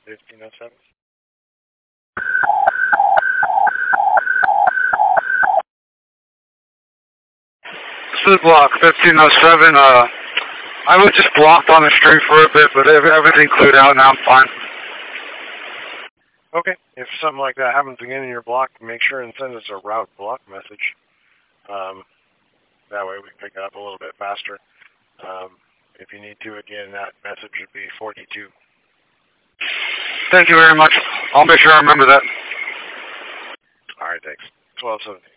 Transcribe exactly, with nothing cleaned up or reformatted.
fifteen oh seven. This is block fifteen oh seven. Uh, I was just blocked on the street for a bit, but everything cleared out now. I'm fine. Okay. If something like that happens again in your block, make sure and send us a route block message. Um, that way we can pick it up a little bit faster. Um, if you need to, again, that message would be forty-two. Thank you very much. I'll make sure I remember that. All right, thanks. twelve seventeen.